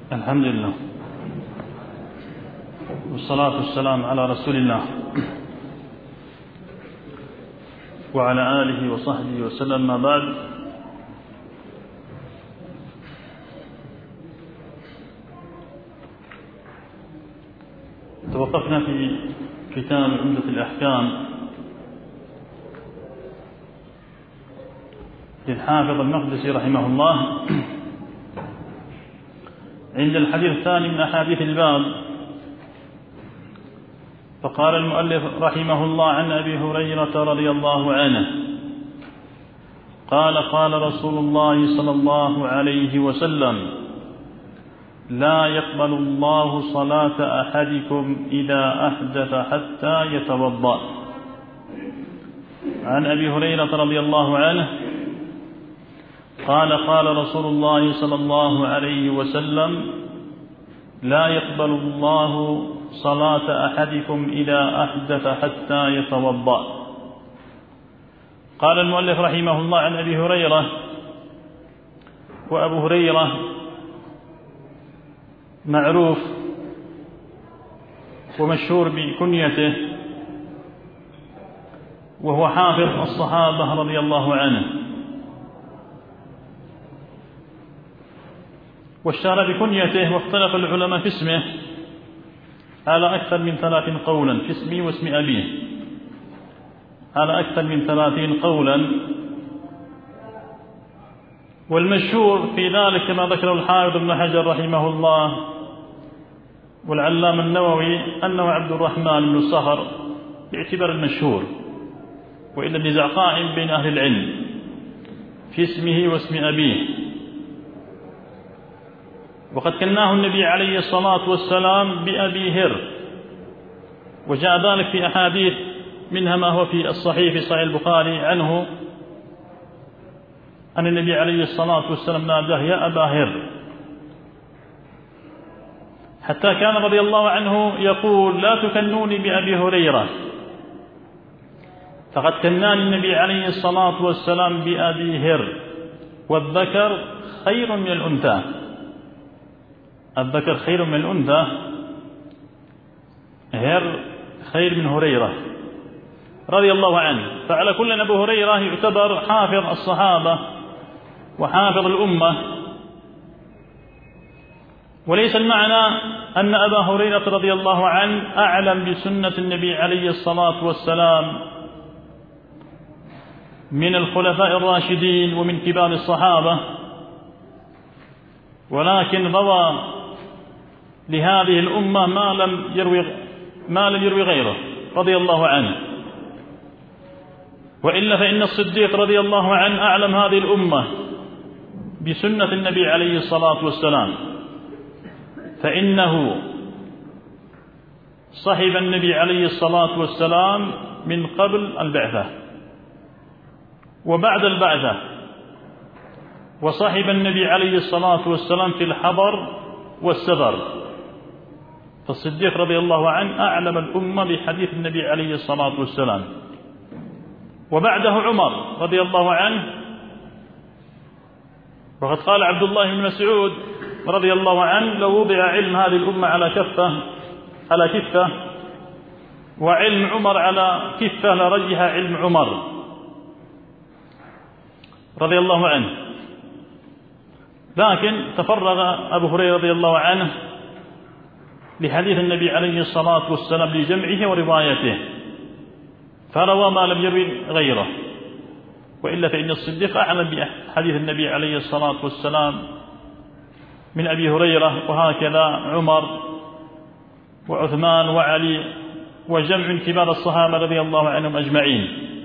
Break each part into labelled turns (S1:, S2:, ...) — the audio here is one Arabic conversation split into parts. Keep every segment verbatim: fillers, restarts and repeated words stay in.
S1: الحمد لله والصلاة والسلام على رسول الله وعلى آله وصحبه وسلم. ما بعد، توقفنا في كتاب عمدة الأحكام للحافظ المقدسي رحمه الله عند الحديث الثاني من أحاديث الباب. فقال المؤلف رحمه الله: عن أبي هريرة رضي الله عنه قال: قال رسول الله صلى الله عليه وسلم: لا يقبل الله صلاة أحدكم إذا أحدث حتى يتوضأ. عن أبي هريرة رضي الله عنه قال: قال رسول الله صلى الله عليه وسلم: لا يقبل الله صلاة أحدكم إذا أحدث حتى يتوضأ. قال المؤلف رحمه الله: عن أبي هريرة. وأبو هريرة معروف ومشهور بكنيته، وهو حافظ الصحابة رضي الله عنه، واشتهر بكنيته. واختلف العلماء في اسمه على أكثر من ثلاثين قولا، في اسمه واسم أبيه على أكثر من ثلاثين قولا. والمشهور في ذلك كما ذكره الحافظ ابن حجر رحمه الله والعلامة النووي أنه عبد الرحمن بن صخر باعتبار المشهور، وإلا النزاع قائم بين أهل العلم في اسمه واسم أبيه. وقد كناه النبي عليه الصلاة والسلام بأبي هر، وجاء ذلك في أحاديث، منها ما هو في الصحيح في صحيح البخاري عنه أن النبي عليه الصلاة والسلام ناداه: يا أبا هر، حتى كان رضي الله عنه يقول: لا تكنوني بأبي هريرة، فقد كناني النبي عليه الصلاة والسلام بأبي هر، والذكر خير من الأنثى. الذكر خير من الأنثى، هر خير من هريرة رضي الله عنه. فعلى كل أبو هريرة يعتبر حافظ الصحابة وحافظ الأمة. وليس المعنى أن أبا هريرة رضي الله عنه أعلم بسنة النبي عليه الصلاة والسلام من الخلفاء الراشدين ومن كبار الصحابة، ولكن روى لهذه الأمة ما لم يروي ما لم يروي غيره رضي الله عنه. وإلا فإن الصديق رضي الله عنه أعلم هذه الأمة بسنة النبي عليه الصلاة والسلام، فإنه صحب النبي عليه الصلاة والسلام من قبل البعثة وبعد البعثة، وصحب النبي عليه الصلاة والسلام في الحضر والسفر. فالصديق رضي الله عنه أعلم الأمة بحديث النبي عليه الصلاة والسلام. وبعده عمر رضي الله عنه، وقد قال عبد الله بن مسعود رضي الله عنه: لو وضع علم هذه الأمة على كفة على كفة وعلم عمر على كفة لرجح علم عمر رضي الله عنه. لكن تفرغ أبو هريرة رضي الله عنه لحديث النبي عليه الصلاة والسلام لجمعه وروايته، فروى ما لم يروي غيره. وإلا فإن الصديق أعلم بحديث النبي عليه الصلاة والسلام من أبي هريرة، وهكذا عمر وعثمان وعلي وجمع من كبار الصحابة رضي الله عنهم أجمعين.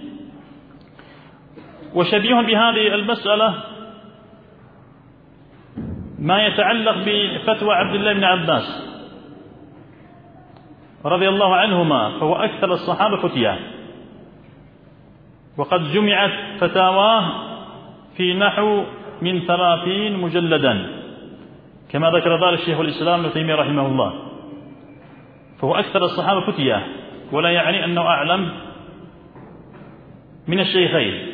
S1: وشبيه بهذه المسألة ما يتعلق بفتوى عبد الله بن عباس رضي الله عنهما، فهو أكثر الصحابة فتيا، وقد جمعت فتاواه في نحو من ثلاثين مجلدا كما ذكر ذلك شيخ الإسلام ابن تيمية رحمه الله. فهو أكثر الصحابة فتيا، ولا يعني أنه أعلم من الشيخين،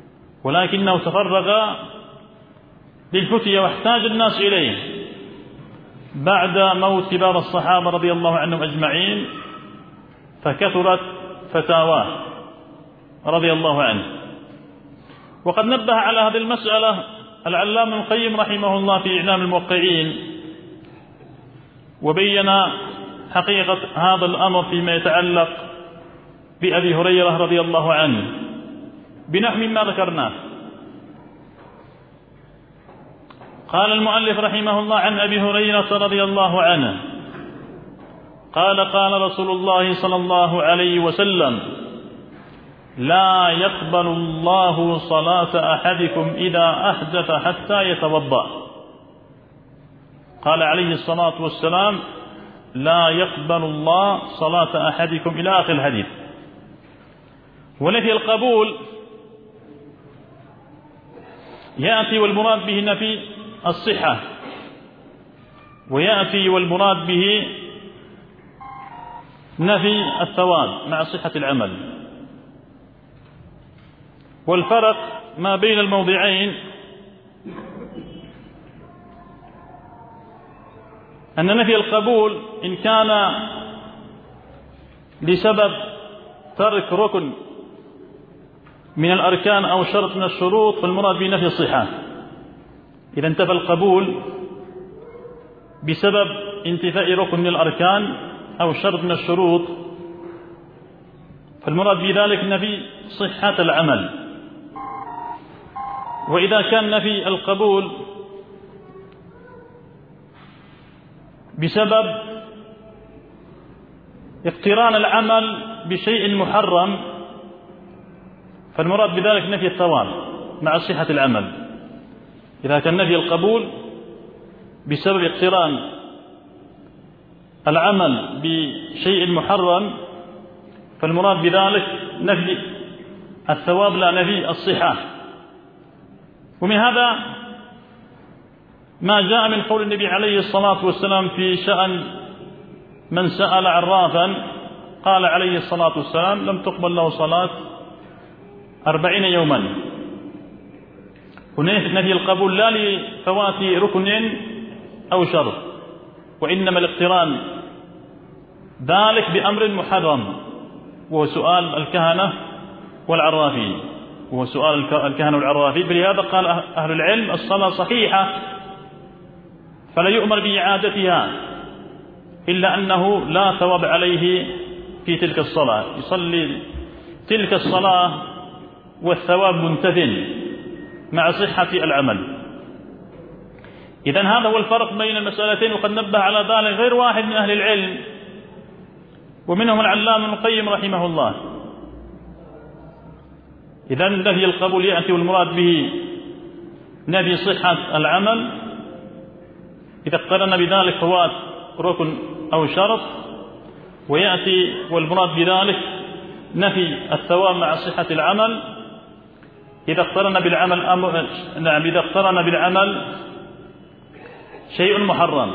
S1: ولكنه تفرغ للفتية واحتاج الناس إليه، بعد موت كبار الصحابة رضي الله عنهم أجمعين، فكثرت فتاواه رضي الله عنه. وقد نبه على هذه المسألة العلامة ابن القيم رحمه الله في إعلام الموقعين، وبين حقيقة هذا الأمر فيما يتعلق بأبي هريرة رضي الله عنه بنحو مما ذكرناه. قال المؤلف رحمه الله عن أبي هريرة رضي الله عنه قال قال رسول الله صلى الله عليه وسلم: لا يقبل الله صلاة أحدكم إذا أحدث حتى يتوضأ. قال عليه الصلاة والسلام: لا يقبل الله صلاة أحدكم إلى آخر الحديث. ونفي القبول يأتي والمراد به نفي الصحة، ويأتي والمراد به نفي الثواب مع صحة العمل. والفرق ما بين الموضعين أن نفي القبول إن كان بسبب ترك ركن من الأركان أو شرط من الشروط فالمراد به نفي الصحة. إذا انتفى القبول بسبب انتفاء ركن من الأركان أو شرط من الشروط فالمراد بذلك نفي صحة العمل. وإذا كان نفي القبول بسبب اقتران العمل بشيء محرم فالمراد بذلك نفي الثواب مع صحة العمل. إذا كان نفي القبول بسبب اقتران العمل بشيء محرم فالمراد بذلك نفي الثواب لا نفي الصحة. ومن هذا ما جاء من قول النبي عليه الصلاة والسلام في شأن من سأل عرافا قال عليه الصلاة والسلام: لم تقبل له صلاة أربعين يوما. ونفي القبول لا لفوات ركن أو شرط، وإنما الاقتران ذلك بأمر محرم وهو سؤال الكهنة والعرافين وهو سؤال الكهنة والعرافين. فلهذا قال أهل العلم: الصلاة صحيحة فلا يؤمر بإعادتها، إلا أنه لا ثواب عليه في تلك الصلاة، يصلي تلك الصلاة والثواب منتف مع صحة العمل. إذن هذا هو الفرق بين المسألتين، وقد نبه على ذلك غير واحد من أهل العلم ومنهم العلامة ابن القيم رحمه الله. إذن نفي القبول يأتي والمراد به نفي صحة العمل إذا اقترن بذلك فوات ركن أو شرط، ويأتي والمراد بذلك نفي الثواب مع صحة العمل إذا اقترن بالعمل أمر نعم إذا اقترن بالعمل شيء محرم.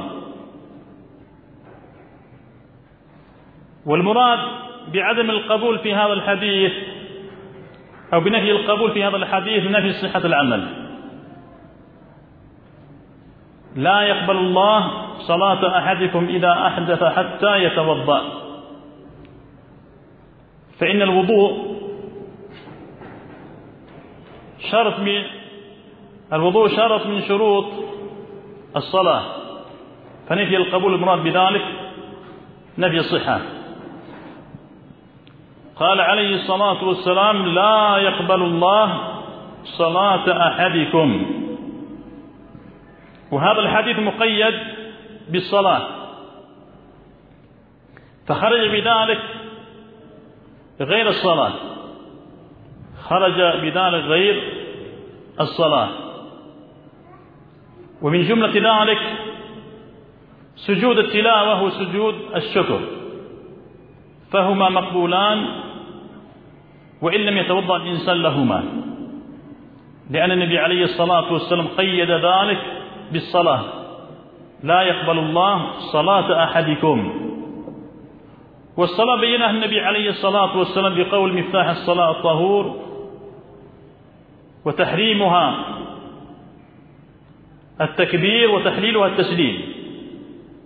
S1: والمراد بعدم القبول في هذا الحديث أو بنفي القبول في هذا الحديث نفي صحة العمل. لا يقبل الله صلاة أحدكم إذا أحدث حتى يتوضأ، فإن الوضوء شرط من الوضوء شرط من شروط الصلاة، فنفي القبول المراد بذلك نفي الصحة. قال عليه الصلاة والسلام: لا يقبل الله صلاة أحدكم. وهذا الحديث مقيد بالصلاة، فخرج بذلك غير الصلاة، خرج بذلك غير الصلاة. ومن جملة ذلك سجود التلاوة وسجود الشكر، فهما مقبولان وإن لم يتوضأ الإنسان لهما، لأن النبي عليه الصلاة والسلام قيد ذلك بالصلاة: لا يقبل الله صلاة أحدكم. والصلاة بينها النبي عليه الصلاة والسلام بقول: مفتاح الصلاة الطهور، وتحريمها التكبير وتحليلها التسليم.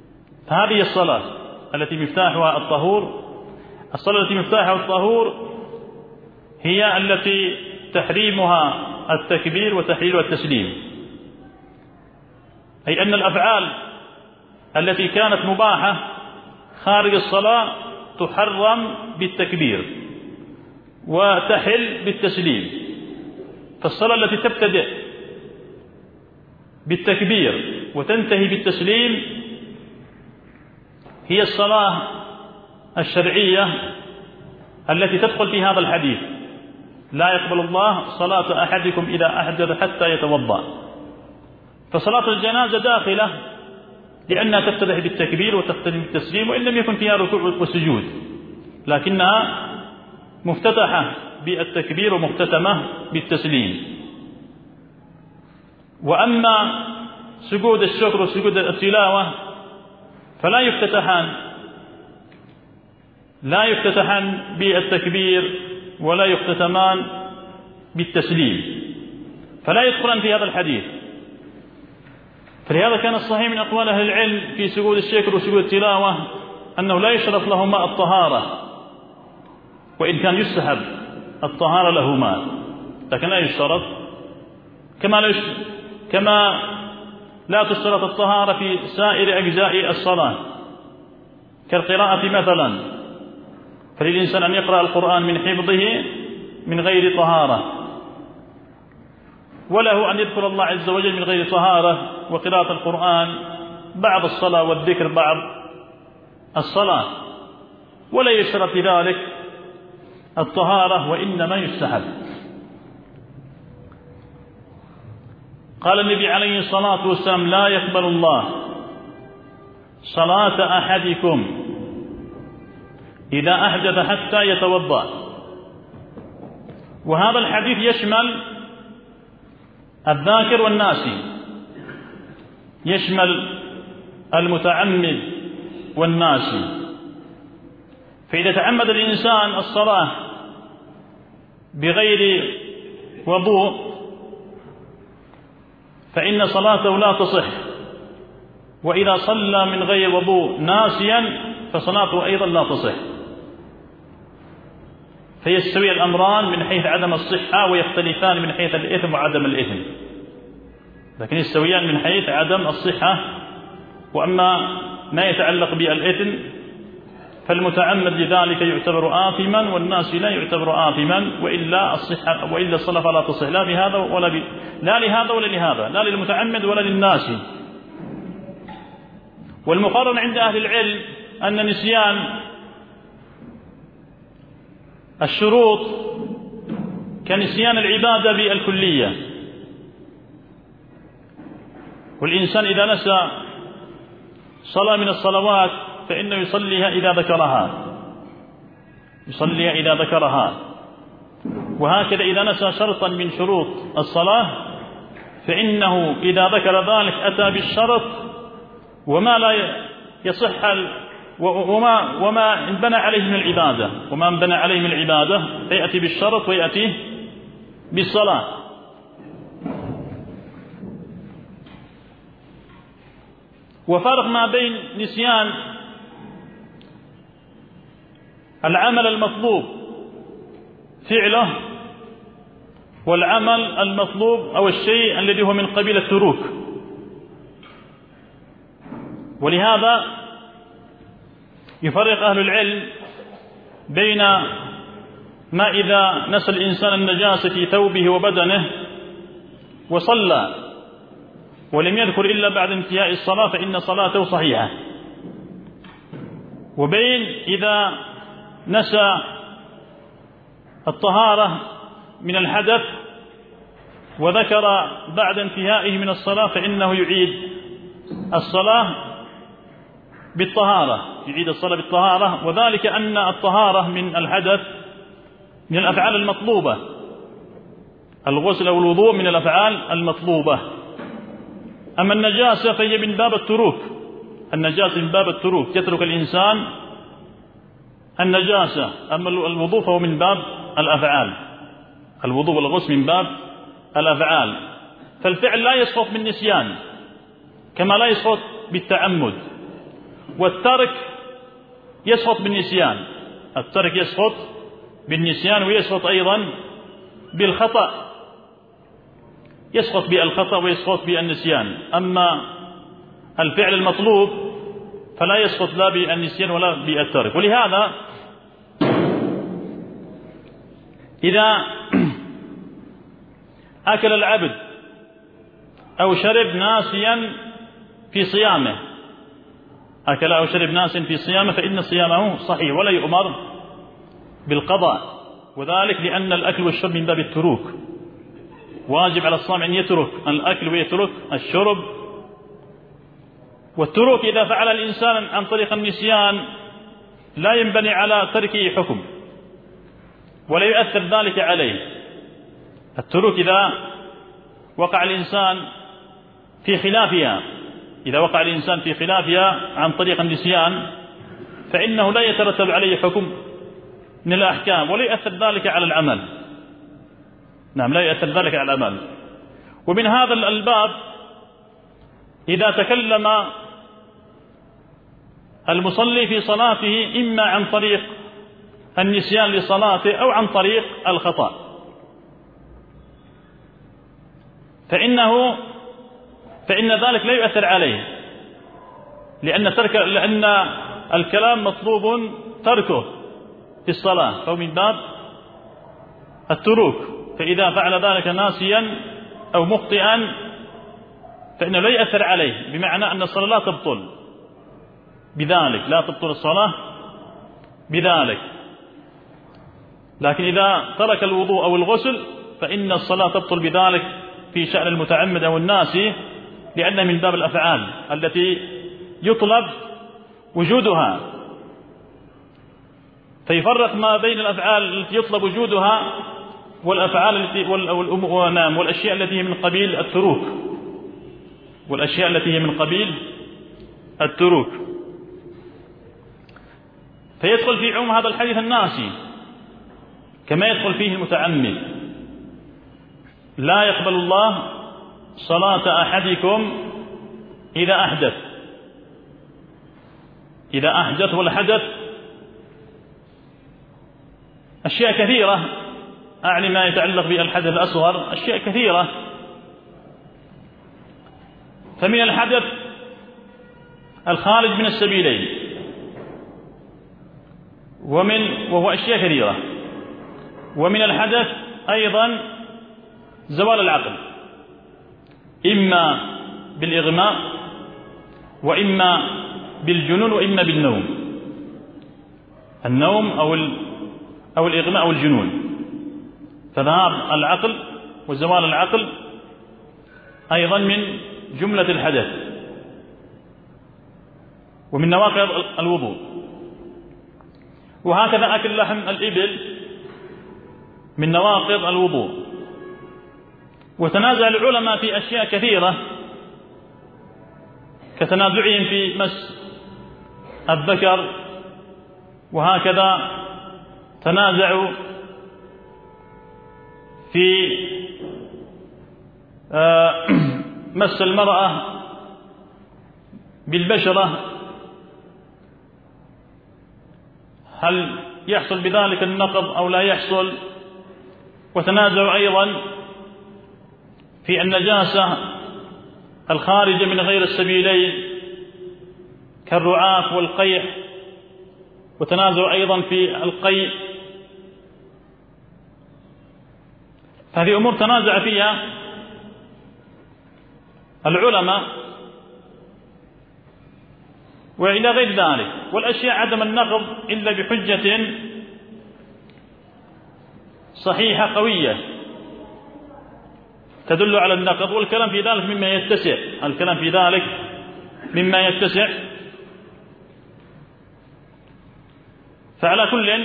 S1: فهذه الصلاة التي مفتاحها الطهور. الصلاة التي مفتاحها الطهور هي التي تحريمها التكبير وتحليلها التسليم، أي أن الأفعال التي كانت مباحة خارج الصلاة تحرم بالتكبير وتحل بالتسليم. فالصلاة التي تبتدئ بالتكبير وتنتهي بالتسليم هي الصلاة الشرعية التي تدخل في هذا الحديث: لا يقبل الله صلاة أحدكم إذا أحدث حتى يتوضأ. فصلاة الجنازة داخلة لأنها تفتتح بالتكبير وتختتم بالتسليم، وإن لم يكن فيها ركوع وسجود، لكنها مفتتحة بالتكبير ومختتمة بالتسليم. وأما سجود الشكر وسجود التلاوة فلا يفتتحان لا يفتتحان بالتكبير ولا يختتمان بالتسليم، فلا يدخلان في هذا الحديث. فلهذا كان الصحيح من أقوال أهل العلم في سجود الشكر وسجود التلاوة أنه لا يشرف لهما الطهارة، وإن كان يستحب الطهارة لهما، لكن لا يشترط، كما لا كما لا تشترط الطهارة في سائر أجزاء الصلاة كالقراءة مثلا، فللإنسان أن يقرأ القرآن من حفظه من غير طهارة، وله أن يذكر الله عز وجل من غير طهارة، وقراءة القرآن بعض الصلاة والذكر بعض الصلاة، ولا يشترط في ذلك الطهارة، وإنما يستحب. قال النبي عليه الصلاة والسلام: لا يقبل الله صلاة أحدكم إذا أحدث حتى يتوضأ. وهذا الحديث يشمل الذاكر والناسي، يشمل المتعمد والناسي. فإذا تعمد الإنسان الصلاة بغير وضوء فإن صلاته لا تصح، وإذا صلى من غير وضوء ناسيا فصلاته أيضا لا تصح. فيستوي الأمران من حيث عدم الصحة، ويختلفان من حيث الإثم وعدم الإثم، لكن يستويان من حيث عدم الصحة. وأما ما يتعلق بالإثم فالمتعمد لذلك يعتبر آثما، والناس لا يعتبر آثما، وإلا الصحة وإلا الصلاة فلا تصح، لا بهذا ولا ب... لا لهذا ولا لهذا، لا للمتعمد ولا للناس. والمقارنة عند أهل العلم أن نسيان الشروط كنسيان العبادة بالكلية، والإنسان إذا نسى صلاة من الصلوات فإنه يصليها إذا ذكرها يصليها إذا ذكرها وهكذا إذا نسى شرطا من شروط الصلاة فإنه إذا ذكر ذلك أتى بالشرط، وما لا يصح وما وما انبنى عليه من العبادة وما انبنى عليه من العبادة فيأتي بالشرط ويأتي بالصلاة. وفرق ما بين نسيان العمل المطلوب فعله والعمل المطلوب أو الشيء الذي هو من قبيل التروك. ولهذا يفرق أهل العلم بين ما إذا نسى الإنسان النجاسة في ثوبه وبدنه وصلى ولم يذكر إلا بعد انتهاء الصلاة فإن صلاته صحيحة، وبين إذا نسى الطهارة من الحدث وذكر بعد انتهائه من الصلاة فإنه يعيد الصلاة بالطهارة يعيد الصلاة بالطهارة وذلك أن الطهارة من الحدث من الأفعال المطلوبة، الغسل أو الوضوء من الأفعال المطلوبة. أما النجاسة فهي من باب التروك، النجاسة من باب التروك يترك الإنسان النجاسة. أما الوضوء فهو من باب الأفعال، الوضوء والغسل من باب الأفعال. فالفعل لا يسقط بالنسيان كما لا يسقط بالتعمد، والترك يسقط بالنسيان، الترك يسقط بالنسيان ويسقط أيضا بالخطأ، يسقط بالخطأ ويسقط بالنسيان. أما الفعل المطلوب فلا يسقط لا بالنسيان ولا بالترك. ولهذا إذا أكل العبد أو شرب ناسيا في صيامه، أكل أو شرب ناسيا في صيامه فإن صيامه صحيح ولا يؤمر بالقضاء، وذلك لأن الأكل والشرب من باب التروك، واجب على الصائم أن يترك الأكل ويترك الشرب. والتروك إذا فعل الإنسان عن طريق النسيان لا ينبني على تركه حكم ولا يؤثر ذلك عليه. التروك إذا وقع الإنسان في خلافها، إذا وقع الإنسان في خلافها عن طريق النسيان فإنه لا يترتب عليه حكم من الأحكام ولا يؤثر ذلك على العمل. نعم، لا يؤثر ذلك على العمل. ومن هذا الباب إذا تكلم المصلي في صلاته إما عن طريق النسيان لصلاته أو عن طريق الخطأ فإنه فإن ذلك لا يؤثر عليه، لأن ترك لأن الكلام مطلوب تركه في الصلاة، فهو من باب التروك. فإذا فعل ذلك ناسيا أو مخطئا فإنه لا يؤثر عليه، بمعنى أن الصلاة لا تبطل بذلك، لا تبطل الصلاة بذلك. لكن إذا ترك الوضوء أو الغسل فإن الصلاة تبطل بذلك في شأن المتعمد أو الناسي، لأن من باب الأفعال التي يطلب وجودها. فيفرق ما بين الأفعال التي يطلب وجودها والأفعال التي والأشياء التي هي من قبيل التروك والأشياء التي هي من قبيل التروك. فيدخل في عموم هذا الحديث الناسي كما يدخل فيه المتعمد. لا يقبل الله صلاة أحدكم إذا أحدث. إذا أحدث، والحدث أشياء كثيرة، أعني ما يتعلق بالحدث الأصغر أشياء كثيرة. فمن الحدث الخارج من السبيلين، ومن وهو أشياء كثيرة. ومن الحدث أيضا زوال العقل، إما بالإغماء وإما بالجنون وإما بالنوم، النوم أو أو الإغماء أو الجنون. فذهاب العقل وزوال العقل أيضا من جملة الحدث ومن نواقض الوضوء. وهكذا أكل لحم الإبل من نواقض الوضوء. وتنازع العلماء في أشياء كثيرة كتنازعهم في مس الذكر، وهكذا تنازعوا في مس المرأة بالبشرة، هل يحصل بذلك النقض أو لا يحصل. وتنازعوا أيضا في النجاسة الخارجة من غير السبيلين كالرعاف والقيح، وتنازعوا أيضا في القيء. هذه أمور تنازع فيها العلماء وإلى غير ذلك. والأشياء عدم النقض إلا بحجة صحيحة قوية تدل على النقض، والكلام في ذلك مما يتسع الكلام في ذلك مما يتسع. فعلى كل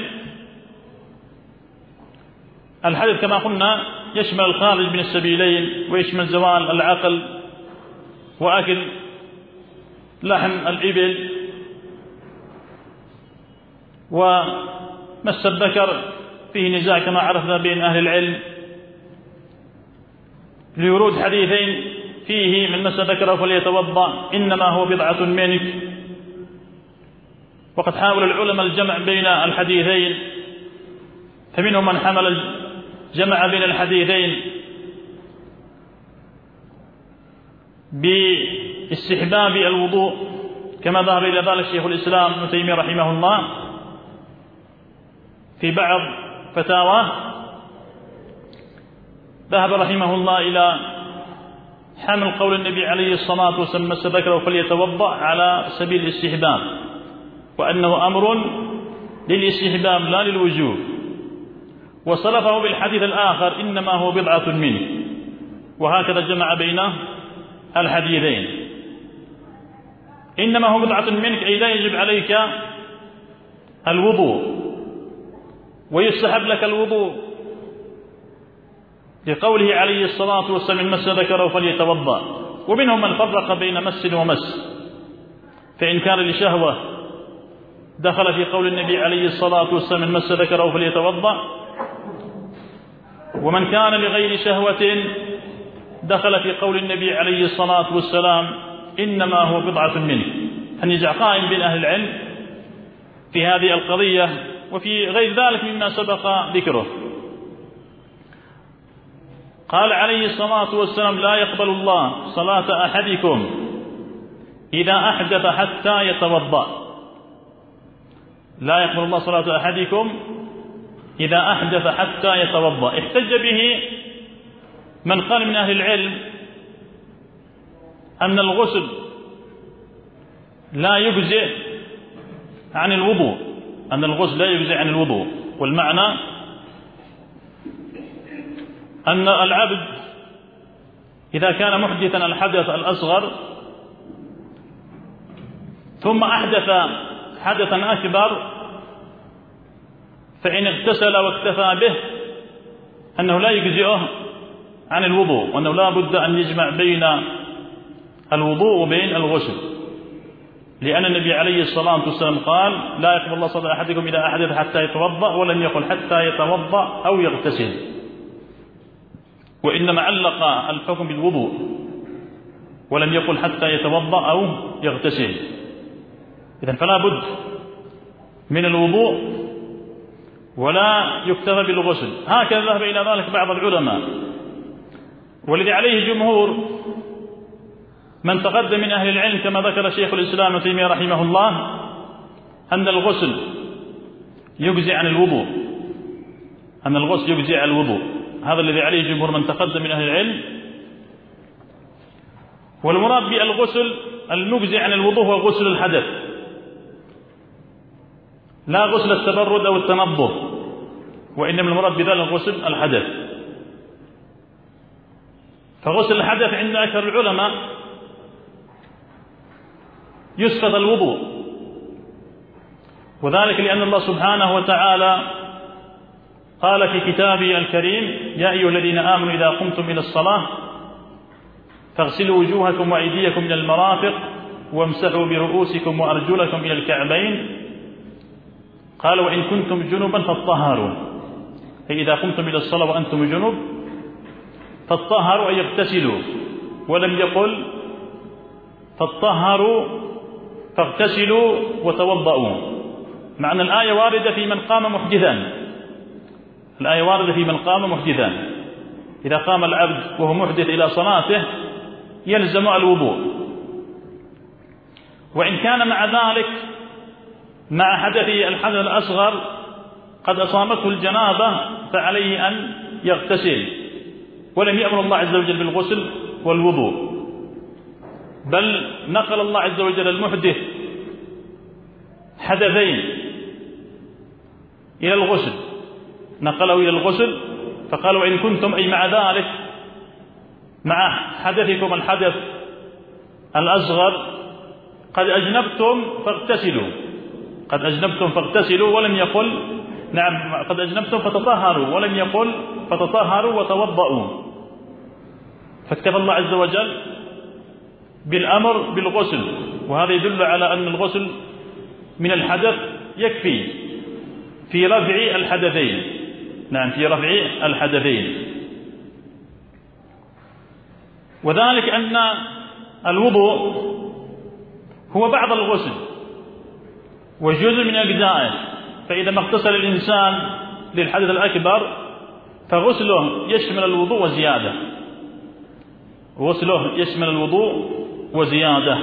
S1: الحدث كما قلنا يشمل الخارج من السبيلين، ويشمل زوال العقل وأكل لحم الإبل ومس الذكر. فيه نزاع كما عرفنا بين أهل العلم لورود حديثين فيه: من مس ذكره فليتوضأ إنما هو بضعة منك، وقد حاول العلماء الجمع بين الحديثين، فمنهم من حمل الجمع بين الحديثين باستحباب الوضوء كما ذهب إلى ذلك شيخ الإسلام ابن تيمية رحمه الله في بعض فتاواه. ذهب رحمه الله إلى حمل قول النبي عليه الصلاة والسلام مس ذكره فليتوضأ على سبيل الاستحباب، وأنه أمر للاستحباب لا للوجوب، وصرفه بالحديث الآخر إنما هو بضعة منه، وهكذا جمع بين الحديثين. إنما هو بضعة منك أي لا يجب عليك الوضوء ويستحب لك الوضوء، لقوله عليه الصلاة والسلام مس ذكره فليتوضأ. ومنهم من فرق بين مس ومس، فإن كان لشهوة دخل في قول النبي عليه الصلاة والسلام مس ذكره فليتوضأ، ومن كان لغير شهوة دخل في قول النبي عليه الصلاة والسلام إنما هو بضعة منه. أن يجع قائم بين أهل العلم في هذه القضية وفي غير ذلك مما سبق ذكره. قال عليه الصلاة والسلام لا يقبل الله صلاة أحدكم إذا أحدث حتى يتوضأ. لا يقبل الله صلاة أحدكم إذا أحدث حتى يتوضأ. احتج به من قال من أهل العلم أن الغسل لا يجزئ عن الوضوء، أن الغسل لا يجزئ عن الوضوء، والمعنى أن العبد إذا كان محدثا الحدث الأصغر ثم أحدث حدثا أكبر فإن اغتسل واكتفى به أنه لا يجزئه عن الوضوء، وأنه لا بد أن يجمع بين الوضوء وبين الغسل، لأن النبي عليه الصلاة والسلام قال لا يقبل الله صلاة أحدكم إذا أحدث حتى يتوضأ، ولم يقل حتى يتوضأ أو يغتسل، وإنما علق الحكم بالوضوء ولم يقل حتى يتوضأ أو يغتسل. إذن فلا بد من الوضوء ولا يكتفى بالغسل. هكذا ذهب إلى ذلك بعض العلماء، والذي عليه جمهور من تقدم من أهل العلم كما ذكر شيخ الإسلام ابن تيمية رحمه الله أن الغسل يجزي عن الوضوء، أن الغسل يجزي عن الوضوء، هذا الذي عليه جمهور من تقدم من أهل العلم. والمراد بالغسل المجزي عن الوضوء هو غسل الحدث، لا غسل التبرد أو التنظف، وإنما المراد بذلك غسل الحدث. فغسل الحدث عند أكثر العلماء يسقط الوضوء، وذلك لأن الله سبحانه وتعالى قال في كتابه الكريم يا أيها الذين آمنوا إذا قمتم إلى الصلاة فاغسلوا وجوهكم وأيديكم إلى المرافق وامسحوا برؤوسكم وأرجلكم إلى الكعبين، قال وإن كنتم جنبا فاطهروا، أي إذا قمتم إلى الصلاة وأنتم جنب فاطهروا أي اغتسلوا، ولم يقل فاطهروا فاغتسلوا وتوضؤوا، مع أن الآية واردة في من قام محدثا، الآية واردة في من قام محدثا، إذا قام العبد وهو محدث إلى صلاته يلزم الوضوء، وإن كان مع ذلك مع حدثه الحدث الأصغر قد أصابته الجنابة فعليه أن يغتسل، ولم يأمر الله عز وجل بالغسل والوضوء، بل نقل الله عز وجل المحدث حدثين إلى الغسل، نقله إلى الغسل، فقال وإن كنتم أي مع ذلك مع حدثكم الحدث الأصغر قد أجنبتم فاغتسلوا، قد أجنبتم فاغتسلوا، ولم يقل نعم قد أجنبتم فتطهروا، ولم يقل فتطهروا وتوضؤوا، فاكتفى الله عز وجل بالأمر بالغسل، وهذا يدل على أن الغسل من الحدث يكفي في رفع الحدثين، نعم في رفع الحدثين. وذلك أن الوضوء هو بعض الغسل، وجزء من أجزائه. فإذا ما اغتسل الإنسان للحدث الأكبر فغسله يشمل الوضوء وزيادة، غسله يشمل الوضوء وزيادة.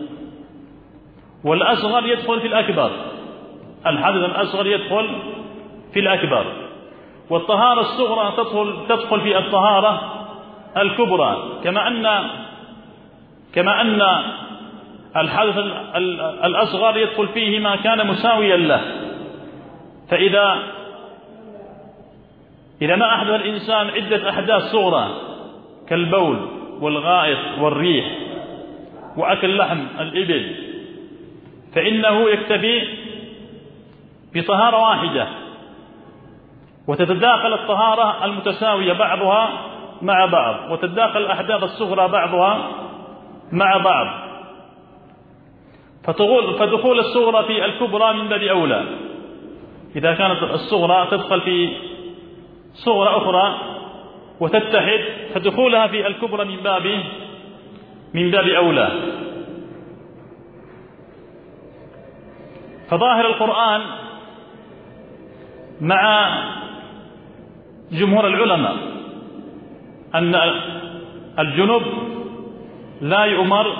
S1: والأصغر يدخل في الأكبر، الحدث الأصغر يدخل في الأكبر. والطهارة الصغرى تدخل تدخل في الطهارة الكبرى، كما أن كما أن الحدث الأصغر يدخل فيه ما كان مساويا له. فإذا إذا ما أحدث الإنسان عدة أحداث صغرى كالبول والغائط والريح وأكل لحم الإبل فإنه يكتفي بطهارة واحدة، وتتداخل الطهارة المتساوية بعضها مع بعض، وتتداخل الأحداث الصغرى بعضها مع بعض، فدخول الصغرى في الكبرى من باب أولى. إذا كانت الصغرى تدخل في صغرى أخرى وتتحد فدخولها في الكبرى من باب من باب أولى. فظاهر القرآن مع جمهور العلماء أن الجنب لا يؤمر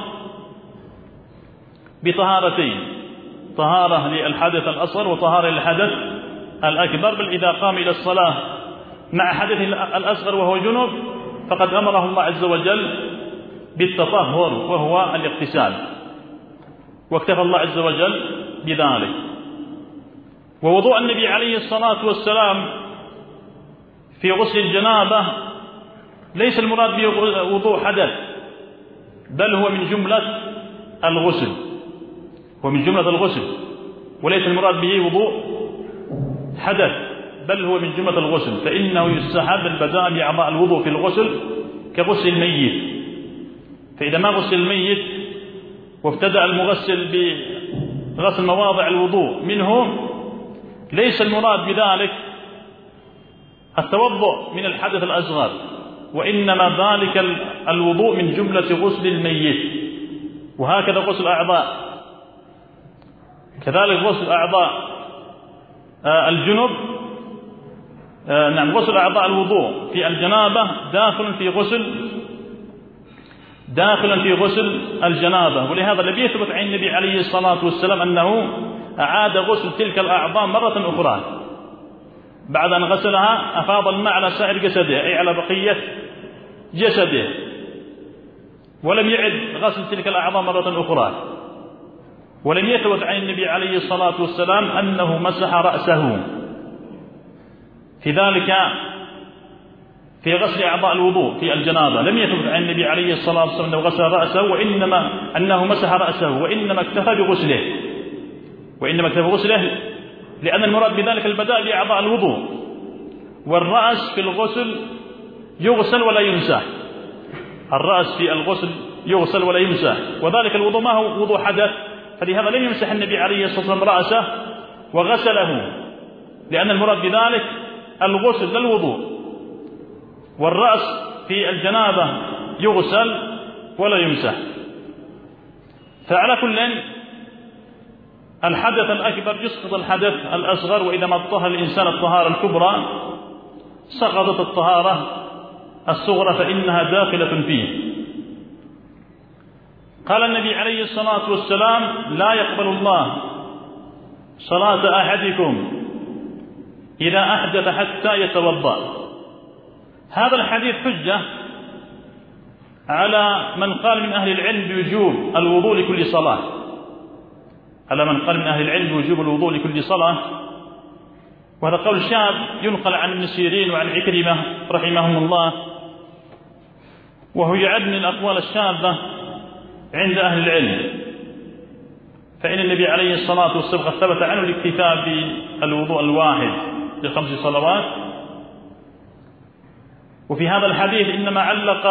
S1: بطهارتين، طهارة للحدث الأصغر وطهارة للحدث الأكبر، بل إذا قام إلى الصلاة مع حدثه الأصغر وهو جنب فقد أمره الله عز وجل بالتطهر وهو الاغتسال، واكتفى الله عز وجل بذلك. ووضوء النبي عليه الصلاة والسلام في غسل الجنابة ليس المراد به وضوء حدث، بل هو من جملة الغسل، هو من جملة الغسل، وليس المراد به وضوء حدث، بل هو من جملة الغسل. فإنه يستحب البداء بأعضاء الوضوء في الغسل كغسل الميت. فإذا ما غسل الميت وابتدأ المغسل بغسل مواضع الوضوء منه، ليس المراد بذلك التوضؤ من الحدث الأصغر، وإنما ذلك الوضوء من جملة غسل الميت. وهكذا غسل أعضاء، كذلك غسل أعضاء الجنب، نعم غسل أعضاء الوضوء في الجنابة داخل في غسل داخلا في غسل الجنابة. ولهذا لم يثبت عن النبي عليه الصلاة والسلام أنه أعاد غسل تلك الأعضاء مرة أخرى بعد أن غسلها، أفاض الماء على سائر جسده أي على بقية جسده، ولم يعد غسل تلك الأعضاء مرة أخرى. ولم يثبت عن النبي عليه الصلاة والسلام أنه مسح رأسه في ذلك في غسل أعضاء الوضوء في الجنابة، لم يثبت عن النبي عليه الصلاة والسلام أنه غسل رأسه، وإنما أنه مسح رأسه، وإنما اكتفى بغسله وإنما اكتفى بغسله لأن المراد بذلك البداء بأعضاء الوضوء. والرأس في الغسل يغسل ولا يمسح، الرأس في الغسل يغسل ولا يمسح، وذلك الوضوء ما هو وضوء حدث، فلهذا لم يمسح النبي عليه الصلاة والسلام رأسه وغسله، لأن المراد بذلك الغسل للوضوء. والرأس في الجنابة يغسل ولا يمسح. فعلى كل الحدث الأكبر يسقط الحدث الأصغر، وإذا ما طهر الإنسان الطهارة الكبرى سقطت الطهارة الصغرى فإنها داخلة فيه. قال النبي عليه الصلاة والسلام: لا يقبل الله صلاة أحدكم إذا أحدث حتى يتوضأ. هذا الحديث حجة على من قال من أهل العلم بوجوب الوضوء لكل صلاة، على من قال من أهل العلم بوجوب الوضوء لكل صلاة. وهذا قول شاذ ينقل عن ابن سيرين وعن عكرمة رحمهم الله، وهو يعد من الأقوال الشاذة عند أهل العلم. فإن النبي عليه الصلاة والسلام قد ثبت عنه الاكتفاء بالوضوء الواحد لخمس صلوات. وفي هذا الحديث إنما علق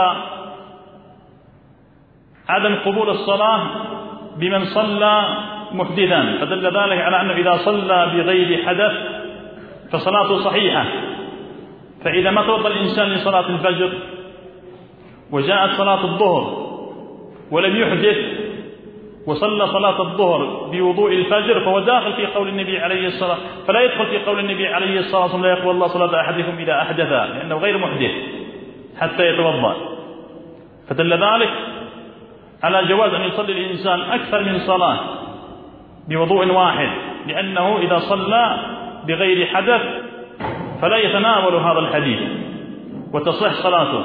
S1: عدم قبول الصلاة بمن صلى محدثا، فدل ذلك على أنه إذا صلى بغير حدث فصلاته صحيحة. فإذا ما توضأ الإنسان لصلاة الفجر وجاءت صلاة الظهر ولم يحدث وصلى صلاة الظهر بوضوء الفجر فهو داخل في قول النبي عليه الصلاة، فلا يدخل في قول النبي عليه الصلاة والسلام لا يقبل الله صلاة أحدكم إذا أحدث، لأنه غير محدث حتى يتوضأ. فدل ذلك على جواز أن يصلي الإنسان أكثر من صلاة بوضوء واحد، لأنه إذا صلى بغير حدث فلا يتناول هذا الحديث وتصح صلاته.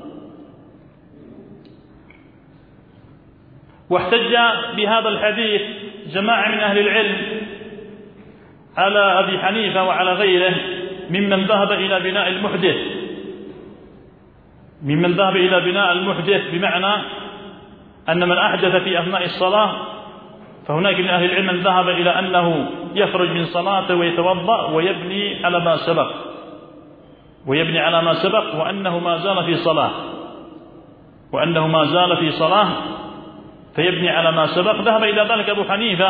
S1: واحتج بهذا الحديث جماعة من أهل العلم على أبي حنيفة وعلى غيره ممن ذهب إلى بناء المحدث ممن ذهب إلى بناء المحدث بمعنى أن من أحدث في أثناء الصلاة، فهناك من أهل العلم من ذهب إلى أنه يخرج من صلاته ويتوضأ ويبني على ما سبق ويبني على ما سبق وأنه ما زال في صلاة وأنه ما زال في صلاة فيبني على ما سبق. ذهب إلى ذلك أبو حنيفة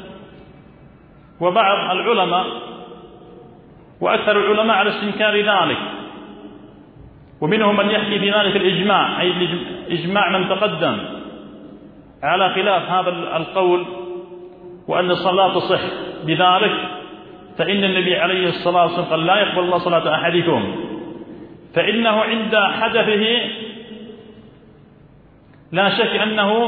S1: وبعض العلماء، وأكثر العلماء على استنكار ذلك، ومنهم من يحكي في ذلك الإجماع، أي إجماع من تقدم على خلاف هذا القول وأن الصلاة تصح بذلك، فإن النبي عليه الصلاة والسلام قال لا يقبل الله صلاة أحدكم، فإنه عند حدثه لا شك أنه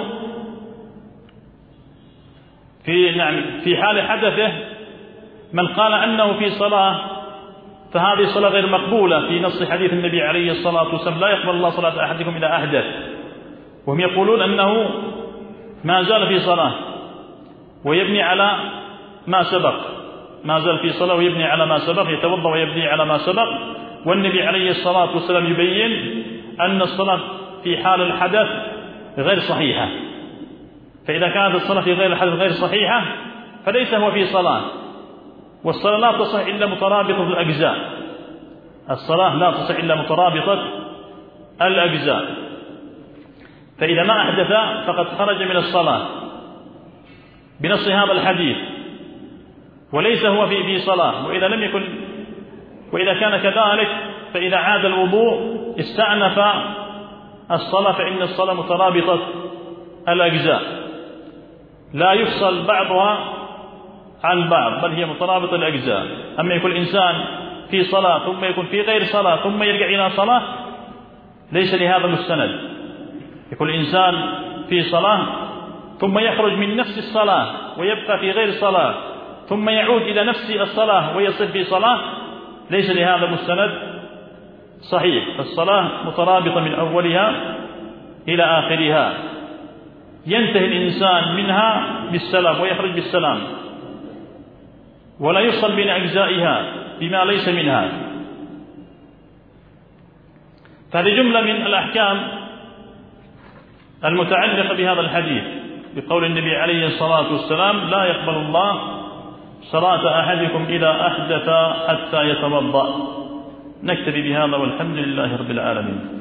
S1: في نعم في حال حدثه من قال أنه في صلاة فهذه الصلاة غير مقبولة في نص حديث النبي عليه الصلاة والسلام لا يقبل الله صلاة أحدكم إذا أحدث، وهم يقولون أنه ما زال في صلاة ويبني على ما سبق، ما زال في صلاة ويبني على ما سبق، يتوضأ ويبني على ما سبق. والنبي عليه الصلاة والسلام يبين أن الصلاة في حال الحدث غير صحيحة، فإذا كانت الصلاة في غير الحدث غير صحيحة فليس هو في صلاة، والصلاة لا تصح إلا مترابطة الأجزاء، الصلاة لا تصح إلا مترابطة الأجزاء، فإذا ما أحدث فقد خرج من الصلاة بنص هذا الحديث وليس هو في في صلاة. وإذا لم يكن وإذا كان كذلك فإذا عاد الوضوء استأنف الصلاة، فإن الصلاة مترابطة الأجزاء لا يفصل بعضها عن بعض، بل هي مترابطة الأجزاء. أما يكون الإنسان في صلاة ثم يكون في غير صلاة ثم يرجع إلى صلاة ليس لهذا مستند. يكون الإنسان في صلاة ثم يخرج من نفس الصلاة ويبقى في غير صلاة ثم يعود إلى نفس الصلاة ويصل في صلاة ليس لهذا مستند صحيح. فالصلاة مترابطة من أولها إلى آخرها، ينتهي الإنسان منها بالسلام ويخرج بالسلام، ولا يفصل بين أجزائها بما ليس منها. فهذه جملة من الأحكام المتعلقة بهذا الحديث بقول النبي عليه الصلاة والسلام لا يقبل الله صلاة أحدكم إذا أحدث حتى يتوضأ. نكتفي بهذا والحمد لله رب العالمين.